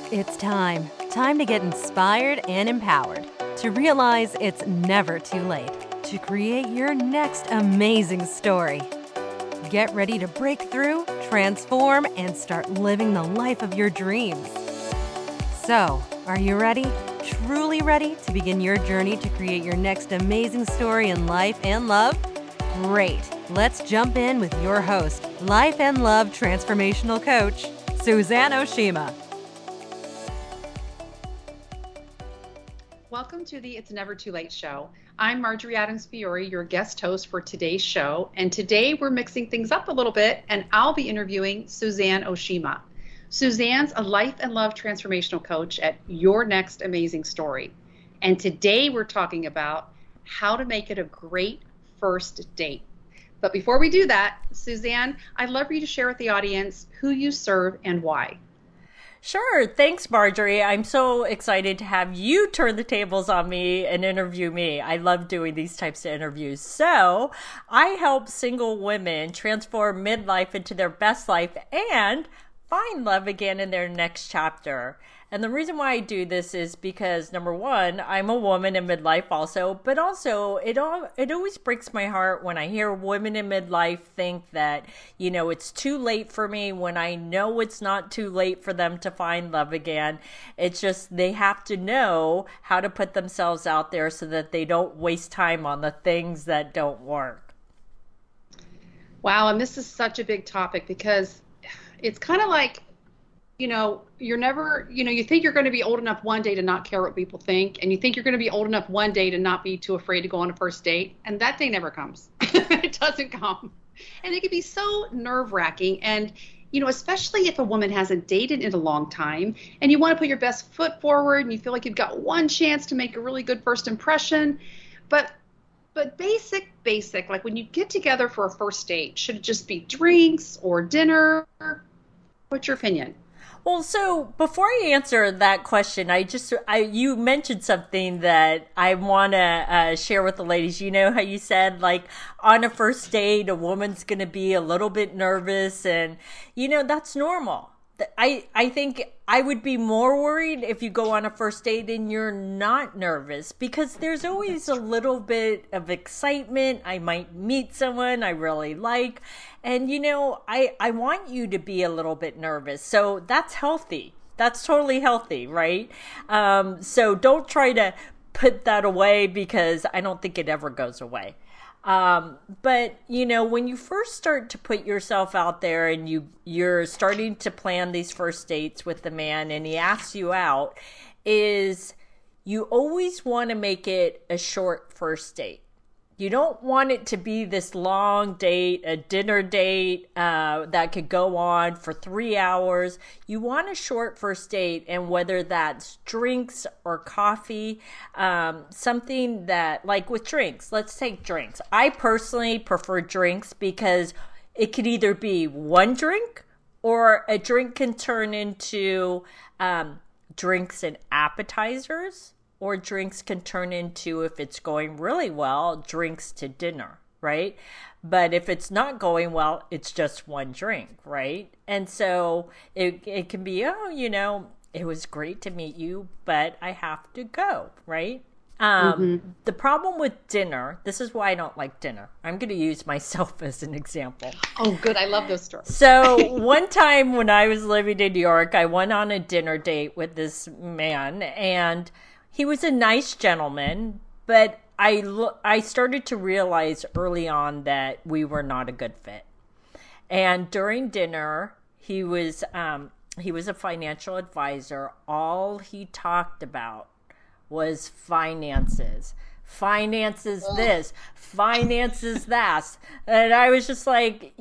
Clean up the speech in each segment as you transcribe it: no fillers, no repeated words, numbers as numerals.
It's time. Time to get inspired and empowered. To realize it's never too late to create your next amazing story. Get ready to break through, transform, and start living the life of your dreams. So, are you ready? Truly ready to begin your journey to create your next amazing story in life and love? Great. Let's jump in with your host, Life and Love Transformational Coach, Suzanne Oshima. Welcome to the It's Never Too Late show. I'm Marjorie Adams Fiore, your guest host for today's show. And today we're mixing things up a little bit, and I'll be interviewing Suzanne Oshima. Suzanne's a life and love transformational coach at Your Next Amazing Story. And today we're talking about how to make it a great first date. But before we do that, Suzanne, I'd love for you to share with the audience who you serve and why. Sure. Thanks, Marjorie. I'm so excited to have you turn the tables on me and interview me. I love doing these types of interviews. So I help single women transform midlife into their best life and find love again in their next chapter. And the reason why I do this is because, number one, I'm a woman in midlife also, but also it always breaks my heart when I hear women in midlife think that, it's too late for me when I know it's not too late for them to find love again. It's just they have to know how to put themselves out there so that they don't waste time on the things that don't work. Wow, and this is such a big topic because it's kind of like, you're never, you think you're going to be old enough one day to not care what people think, and you think you're going to be old enough one day to not be too afraid to go on a first date, and that day never comes. It doesn't come. And it can be so nerve-wracking, and, especially if a woman hasn't dated in a long time, and you want to put your best foot forward, and you feel like you've got one chance to make a really good first impression, but basic, like when you get together for a first date, should it just be drinks or dinner? What's your opinion? Well, so before I answer that question, you mentioned something that I want to share with the ladies. You know how you said, like, on a first date, a woman's going to be a little bit nervous, and, that's normal. I think I would be more worried if you go on a first date and you're not nervous, because there's always a little bit of excitement. I might meet someone I really like, and I want you to be a little bit nervous. So that's healthy. That's totally healthy, right? So don't try to put that away, because I don't think it ever goes away. But when you first start to put yourself out there and you're starting to plan these first dates with the man and he asks you out, is you always want to make it a short first date. You don't want it to be this long date, a dinner date that could go on for 3 hours. You want a short first date, and whether that's drinks or coffee, something that, like with drinks, let's take drinks. I personally prefer drinks because it could either be one drink, or a drink can turn into drinks and appetizers. Or drinks can turn into, if it's going really well, drinks to dinner, right? But if it's not going well, it's just one drink, right? And so it can be, it was great to meet you, but I have to go, right? The problem with dinner, this is why I don't like dinner. I'm going to use myself as an example. Oh, good. I love those stories. So one time when I was living in New York, I went on a dinner date with this man, and he was a nice gentleman, but I started to realize early on that we were not a good fit. And during dinner, he was a financial advisor. All he talked about was finances. Finances this, finances that. And I was just like,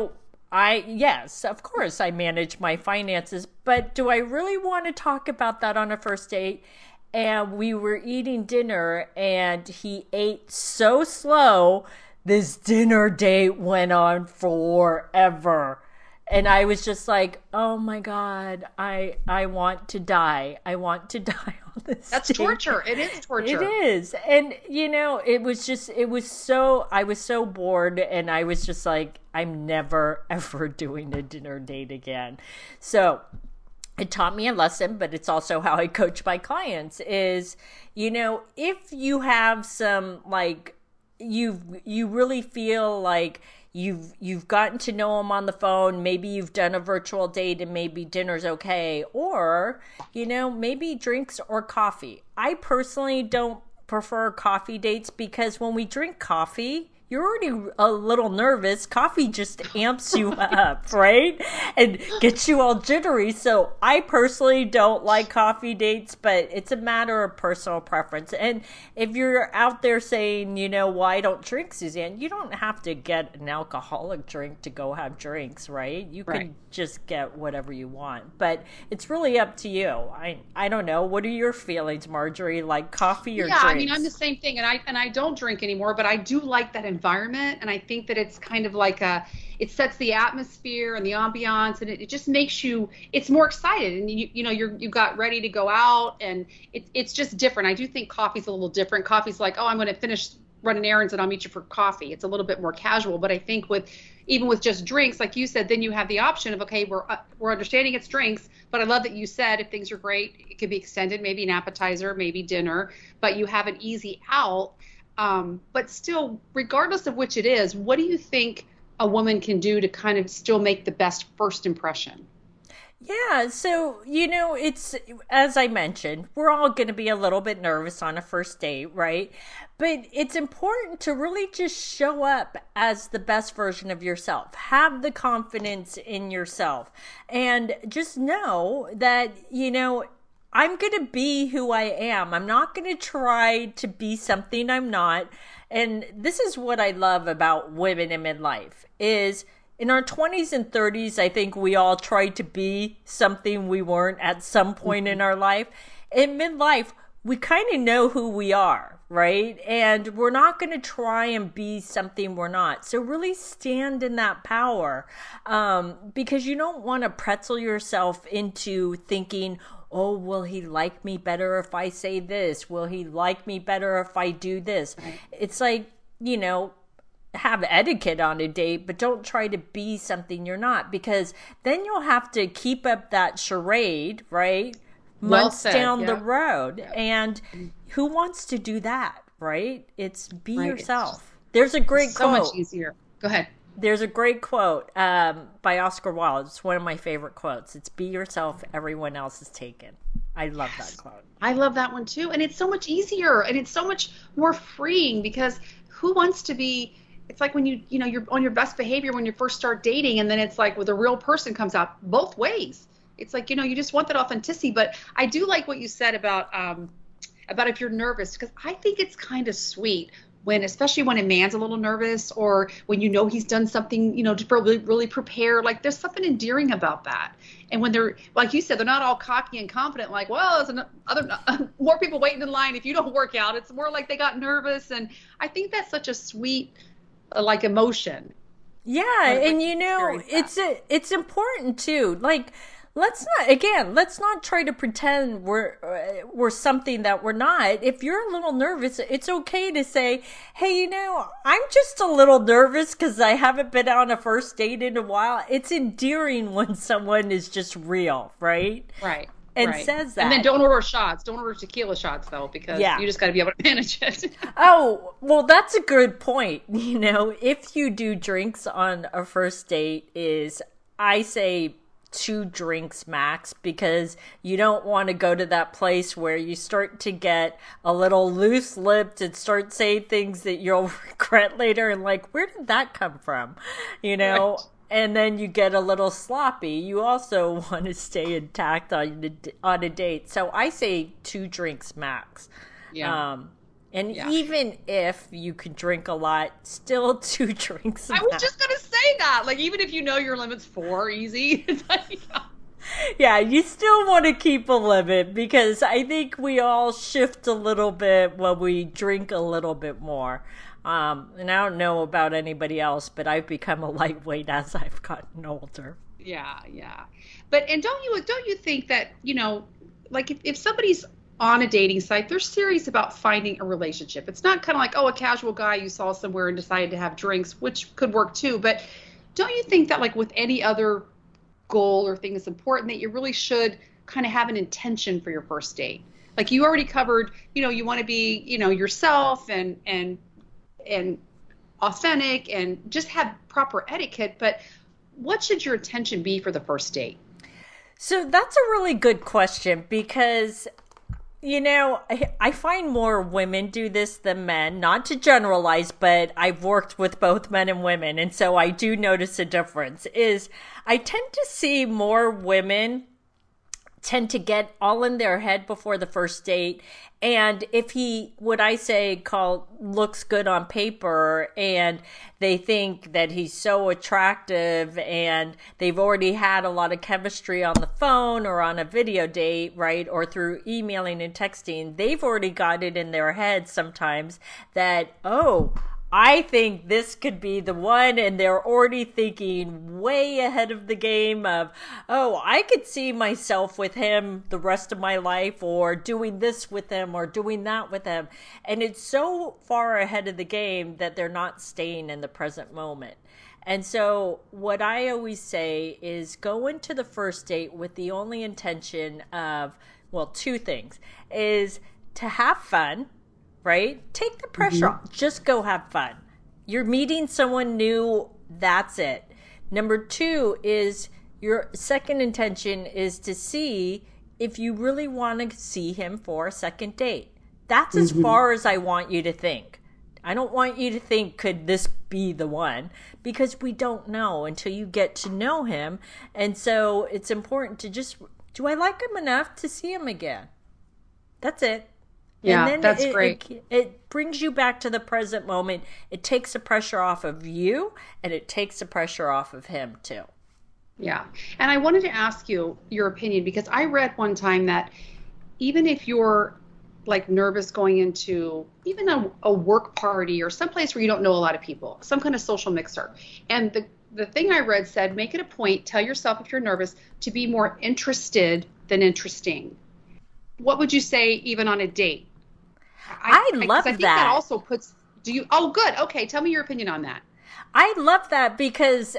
yes, of course I manage my finances, but do I really want to talk about that on a first date? And we were eating dinner, and he ate so slow, this dinner date went on forever. And I was just like, oh my God, I want to die. I want to die on this That's date. torture. It is torture. It is. And, I was so bored, and I was just like, I'm never, ever doing a dinner date again. So it taught me a lesson, but it's also how I coach my clients is, if you have some like you really feel like you've gotten to know them on the phone, maybe you've done a virtual date and maybe dinner's okay, or maybe drinks or coffee. I personally don't prefer coffee dates because when we drink coffee, you're already a little nervous. Coffee just amps you up, right? And gets you all jittery. So I personally don't like coffee dates, but it's a matter of personal preference. And if you're out there saying, well, I don't drink, Suzanne, you don't have to get an alcoholic drink to go have drinks, right? You can just get whatever you want. But it's really up to you. I don't know. What are your feelings, Marjorie? Like coffee or drinks? Yeah, I mean, I'm the same thing. And I don't drink anymore, but I do like that environment, and I think that it's kind of like it sets the atmosphere and the ambiance, and it just makes you, it's more excited, and you got ready to go out, and it's just different. I do think coffee's a little different. Coffee's like, oh, I'm going to finish running errands and I'll meet you for coffee. It's a little bit more casual, but I think even with just drinks, like you said, then you have the option of, okay, we're understanding it's drinks, but I love that you said if things are great, it could be extended, maybe an appetizer, maybe dinner, but you have an easy out. But still, regardless of which it is, what do you think a woman can do to kind of still make the best first impression? Yeah, so, it's, as I mentioned, we're all going to be a little bit nervous on a first date, right? But it's important to really just show up as the best version of yourself. Have the confidence in yourself. And just know that, I'm going to be who I am. I'm not going to try to be something I'm not. And this is what I love about women in midlife is in our 20s and 30s, I think we all try to be something we weren't at some point in our life. In midlife, we kind of know who we are, right? And we're not going to try and be something we're not. So really stand in that power because you don't want to pretzel yourself into thinking, oh, will he like me better if I say this? Will he like me better if I do this? Right. It's like, have etiquette on a date, but don't try to be something you're not, because then you'll have to keep up that charade, right? Months down the road. Yep. And who wants to do that, right? It's be yourself. There's a great quote. So much easier. Go ahead. There's a great quote by Oscar Wilde. It's one of my favorite quotes. It's be yourself, everyone else is taken. I love that quote. I love that one too. And it's so much easier and it's so much more freeing because who wants to be, it's like when you're on your best behavior when you first start dating, and then it's like with a real person comes out both ways. It's like, you just want that authenticity. But I do like what you said about if you're nervous, because I think it's kind of sweet especially when a man's a little nervous, or when he's done something, to really, really prepare. Like there's something endearing about that. And when they're, like you said, they're not all cocky and confident, like, well, there's more people waiting in line if you don't work out. It's more like they got nervous. And I think that's such a sweet, like, emotion. Yeah. And it's important too. Like, let's not try to pretend we're something that we're not. If you're a little nervous, it's okay to say, hey, I'm just a little nervous because I haven't been on a first date in a while. It's endearing when someone is just real, right? Right. And says that. And then don't order shots. Don't order tequila shots, though, because you just got to be able to manage it. Oh, well, that's a good point. If you do drinks on a first date, I say 2 drinks max, because you don't want to go to that place where you start to get a little loose-lipped and start saying things that you'll regret later and like, where did that come from? Right. And then you get a little sloppy. You also want to stay intact on a date. So I say 2 drinks max. Yeah. Even if you can drink a lot, still 2 drinks. I was just going to say that. Like, even if your limit's 4, easy. It's like, yeah, you still want to keep a limit, because I think we all shift a little bit when we drink a little bit more. And I don't know about anybody else, but I've become a lightweight as I've gotten older. Yeah. But don't you think that, like if somebody's on a dating site, they're serious about finding a relationship. It's not kind of like, a casual guy you saw somewhere and decided to have drinks, which could work too. But don't you think that, like with any other goal or thing that's important, that you really should kind of have an intention for your first date. Like you already covered, you want to be, yourself and authentic and just have proper etiquette. But what should your intention be for the first date? So that's a really good question because, I find more women do this than men, not to generalize, but I've worked with both men and women. And so I do notice a difference is I tend to see more women tend to get all in their head before the first date. And if he, what I say looks good on paper and they think that he's so attractive and they've already had a lot of chemistry on the phone or on a video date, right? Or through emailing and texting, they've already got it in their head sometimes that, oh, I think this could be the one, and they're already thinking way ahead of the game of, oh, I could see myself with him the rest of my life, or doing this with him, or doing that with him. And it's so far ahead of the game that they're not staying in the present moment. And so what I always say is go into the first date with the only intention of, well, two things, is to have fun, right? Take the pressure off. Just go have fun. You're meeting someone new. That's it. Number two is your second intention is to see if you really want to see him for a second date. That's as far as I want you to think. I don't want you to think, could this be the one? Because we don't know until you get to know him. And so it's important to just, do I like him enough to see him again? That's it. Yeah, and then that's great. It brings you back to the present moment. It takes the pressure off of you, and it takes the pressure off of him too. Yeah. And I wanted to ask you your opinion because I read one time that even if you're like nervous going into even a work party or someplace where you don't know a lot of people, some kind of social mixer, and the thing I read said, make it a point, tell yourself if you're nervous, to be more interested than interesting. What would you say even on a date? I love I think that also puts, oh, good. Okay. Tell me your opinion on that. I love that because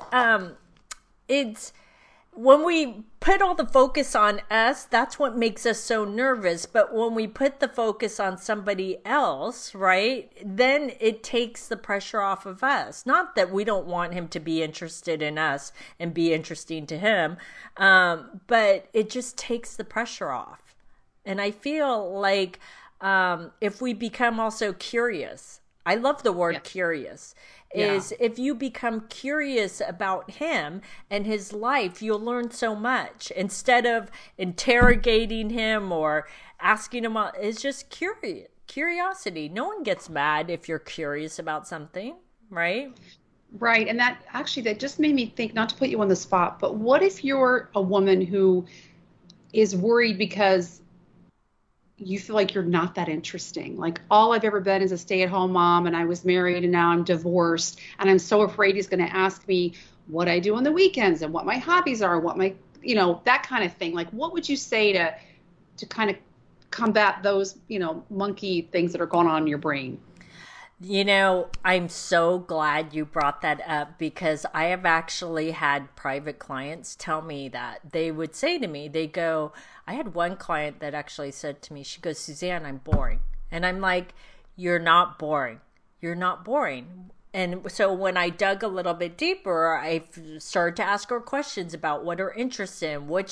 it's when we put all the focus on us, that's what makes us so nervous. But when we put the focus on somebody else, right, then it takes the pressure off of us. Not that we don't want him to be interested in us and be interesting to him, but it just takes the pressure off. And I feel like if we become also curious, I love the word curious, is if you become curious about him and his life, you'll learn so much. Instead of interrogating him or asking him, it's just curiosity. No one gets mad if you're curious about something, right? Right. And that just made me think, not to put you on the spot, but what if you're a woman who is worried because you feel like you're not that interesting. Like all I've ever been is a stay-at-home mom and I was married and now I'm divorced and I'm so afraid he's going to ask me what I do on the weekends and what my hobbies are, what my, that kind of thing. Like what would you say to kind of combat those, monkey things that are going on in your brain? I'm so glad you brought that up because I have actually had private clients tell me that. They would say to me, I had one client that actually said to me, she goes, Suzanne, I'm boring. And I'm like, you're not boring. You're not boring. And so when I dug a little bit deeper, I started to ask her questions about what her interests in, what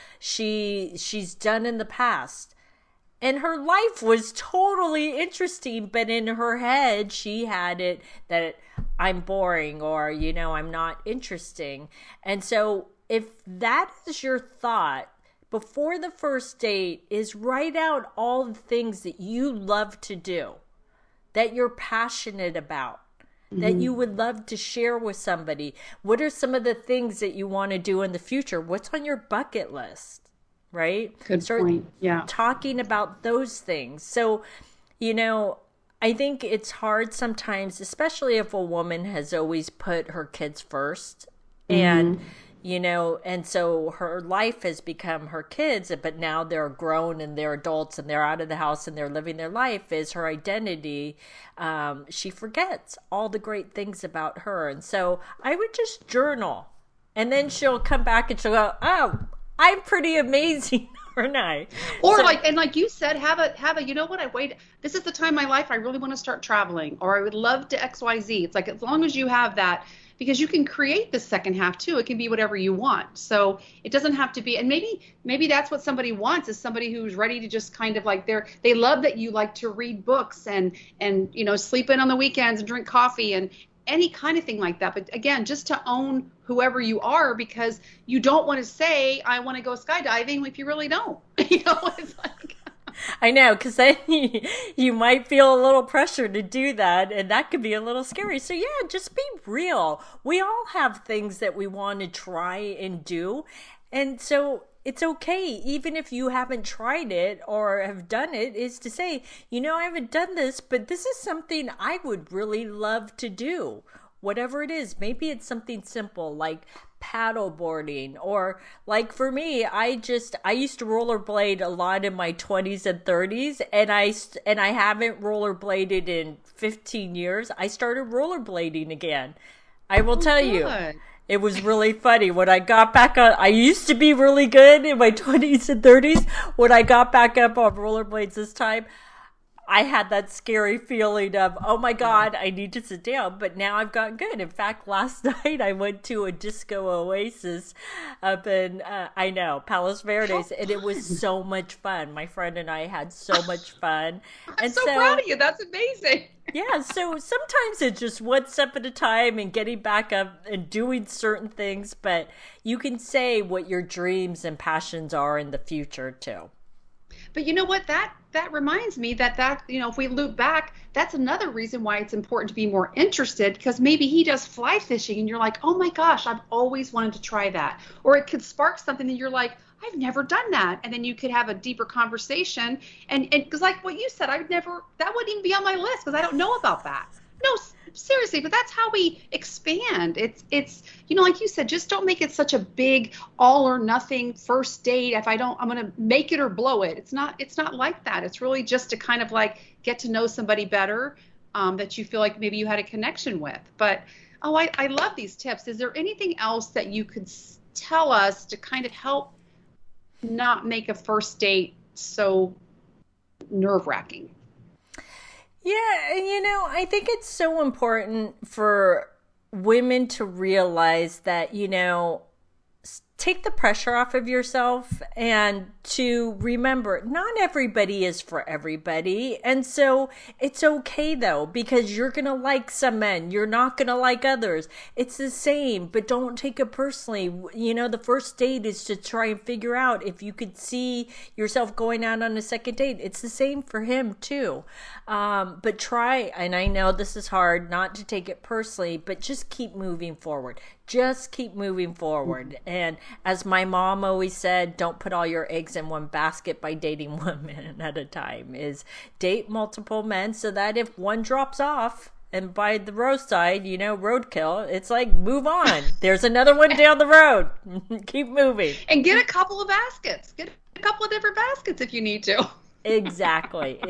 she's done in the past. And her life was totally interesting, but in her head, she had it that I'm boring or, I'm not interesting. And so if that is your thought before the first date, is write out all the things that you love to do, that you're passionate about, that you would love to share with somebody. What are some of the things that you want to do in the future? What's on your bucket list? Right? Good point. Yeah. Talking about those things. So, I think it's hard sometimes, especially if a woman has always put her kids first and, and so her life has become her kids, but now they're grown and they're adults and they're out of the house and they're living their life is her identity. She forgets all the great things about her. And so I would just journal. And then she'll come back and she'll go, oh, I'm pretty amazing, aren't I? Or So, like you said, have a you know what, this is the time in my life I really want to start traveling, or I would love to XYZ. It's like, as long as you have that, because you can create the second half too. It can be whatever you want. So it doesn't have to be, and maybe that's what somebody wants, is somebody who's ready to just kind of like, they love that you like to read books and sleep in on the weekends and drink coffee and any kind of thing like that. But again, just to own whoever you are, because you don't want to say, I want to go skydiving, if you really don't. It's like, I know, because then you might feel a little pressure to do that, and that could be a little scary. So yeah, just be real. We all have things that we want to try and do, and so it's okay, even if you haven't tried it or have done it, is to say, I haven't done this, but this is something I would really love to do. Whatever it is, maybe it's something simple like paddle boarding, or like for me, I used to rollerblade a lot in my 20s and 30s, and I haven't rollerbladed in 15 years. I started rollerblading again. I will tell you, it was really funny when I got back on. I used to be really good in my 20s and 30s. When I got back up on rollerblades this time, I had that scary feeling of, oh my God, I need to sit down. But now I've gotten good. In fact, last night I went to a disco oasis up in, Palos Verdes, and it was so much fun. My friend and I had so much fun. I'm so proud of you. That's amazing. Yeah, so sometimes it's just one step at a time and getting back up and doing certain things, but you can say what your dreams and passions are in the future too. But you know what? That reminds me that if we loop back, that's another reason why it's important to be more interested, because maybe he does fly fishing and you're like, oh my gosh, I've always wanted to try that. Or it could spark something that you're like, I've never done that. And then you could have a deeper conversation. And because like what you said, that wouldn't even be on my list because I don't know about that. No, seriously, but that's how we expand. It's like you said, just don't make it such a big all or nothing first date. I'm going to make it or blow it. It's not like that. It's really just to kind of like get to know somebody better, that you feel like maybe you had a connection with. But, I love these tips. Is there anything else that you could tell us to kind of help not make a first date so nerve-wracking? Yeah, I think it's so important for women to realize that, take the pressure off of yourself and to remember not everybody is for everybody. And so it's okay though, because you're going to like some men, you're not going to like others. It's the same, but don't take it personally. The first date is to try and figure out if you could see yourself going out on a second date. It's the same for him too. But try, and I know this is hard, not to take it personally, but just keep moving forward. Just keep moving forward. And as my mom always said, don't put all your eggs in one basket by dating one man at a time. Is date multiple men so that if one drops off and by the roadside, roadkill, it's like, move on. There's another one down the road. Keep moving. And get a couple of baskets. Get a couple of different baskets if you need to. Exactly.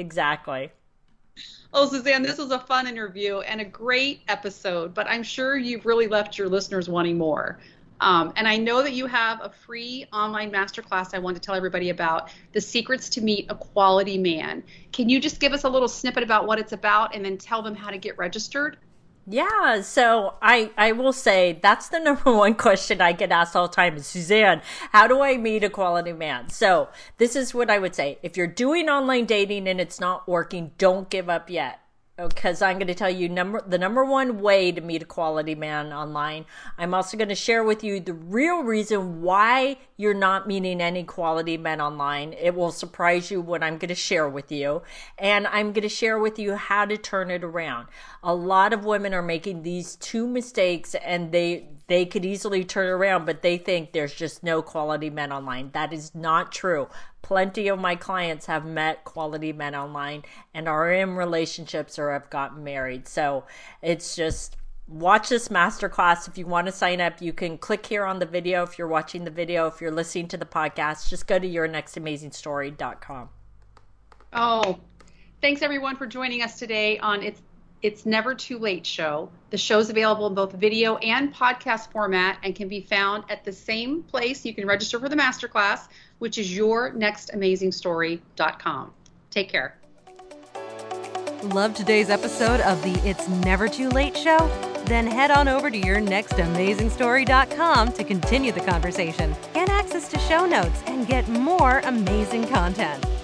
Oh, Suzanne, this was a fun interview and a great episode, but I'm sure you've really left your listeners wanting more. And I know that you have a free online masterclass I want to tell everybody about, The Secrets to Meet a Quality Man. Can you just give us a little snippet about what it's about and then tell them how to get registered? Yeah, so I will say that's the number one question I get asked all the time is, Suzanne, how do I meet a quality man? So this is what I would say. If you're doing online dating and it's not working, don't give up yet. Because I'm going to tell you the number one way to meet a quality man online. I'm also going to share with you the real reason why you're not meeting any quality men online. It will surprise you what I'm going to share with you. And I'm going to share with you how to turn it around. A lot of women are making these two mistakes, and they could easily turn around, but they think there's just no quality men online. That is not true. Plenty of my clients have met quality men online and are in relationships or have gotten married. So it's just, watch this masterclass. If you want to sign up, you can click here on the video. If you're watching the video, if you're listening to the podcast, just go to yournextamazingstory.com. Oh, thanks everyone for joining us today on It's Never Too Late show. The show's available in both video and podcast format and can be found at the same place you can register for the masterclass, which is yournextamazingstory.com. Take care. Love today's episode of the It's Never Too Late show? Then head on over to yournextamazingstory.com to continue the conversation, get access to show notes, and get more amazing content.